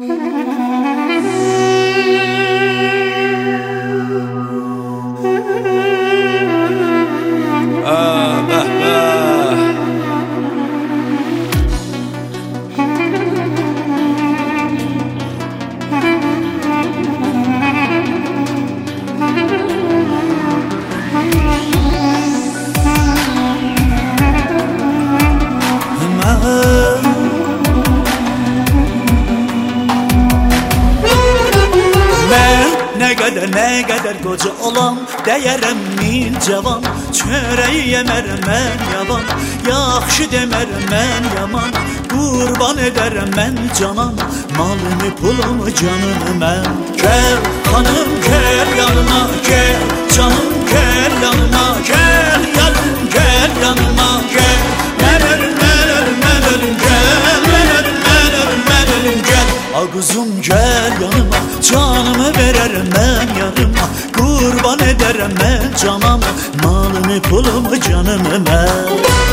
Ne qədər qoca olan, dəyərəm min cavan. Çörəyi yemərəm mən yavan, yaxşı demərəm mən yaman. Qurban edərəm mən canan, malımı pulumu canımı mən. Gəl xanım gəl yanıma, gəl canım gəl yanıma, gəl yanım gəl yanıma, gəl. Mən ölüm, mən ölüm, mən ölüm, gəl. Mən ölüm, mən ölüm, mən ölüm, gəl. Ağuzum gəl yanıma, canımı verərəm mən yarıma. Qurban edərəm mən canamı, malımı pulumu canımı mən.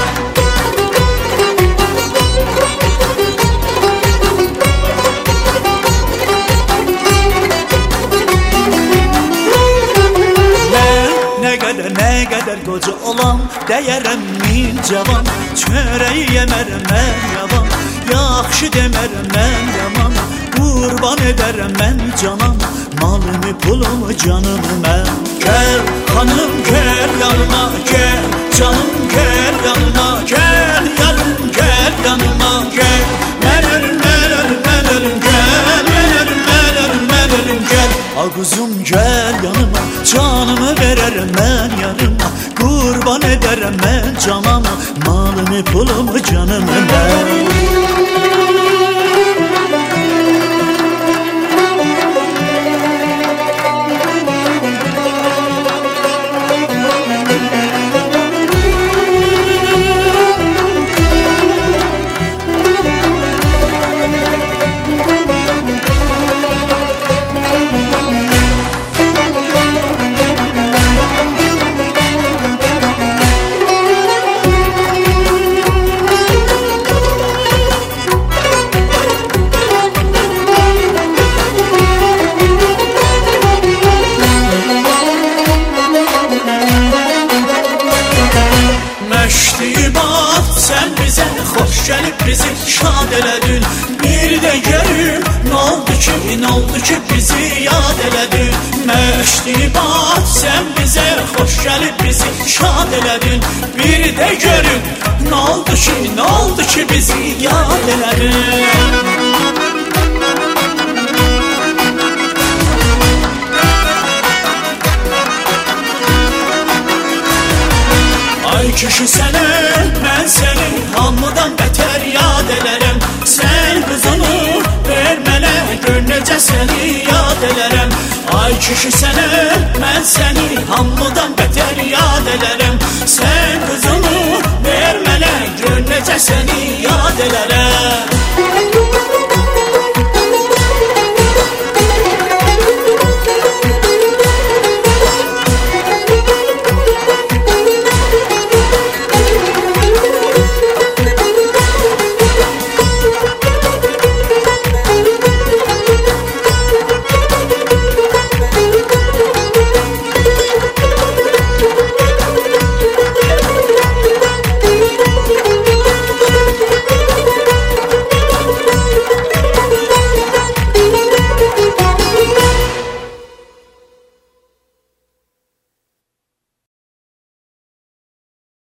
Ne qədər qoca olan, dəyərəm min cavan. Çörəyi yemərəm mən yavan, yaxşı demərəm mən yaman. Qurban edərəm mən canan, malımı pulumu canımı mən. Gəl xanım gəl yanıma, gəl canım gəl yanıma, gəl yanım gəl yanıma, gəl. Mən ölüm, mən ölüm, mən ölüm, gəl. Mən ölüm, mən ölüm, mən ölüm, gəl. Ağuzum gəl yanıma, canımı verərəm mən yarıma. Qurban edərəm mən canama, malımı pulumu canımı mən. Məştibat sən bizə xoş gəlib bizi şad elədin. Bir də görüm nə oldu ki bizi yad elədin. Məştibat sən bizə xoş gəlib bizi şad elədin. Bir də görüm nə oldu ki bizi yad elədin. Ay kişi sənə, mən səni hamıdan bətər yad elərəm. Sən qızını ver mənə, gör necə səni yad elərəm. Ay kişi sənə, mən səni hamıdan bətər yad elərəm. Sən qızını ver mənə, gör necə səni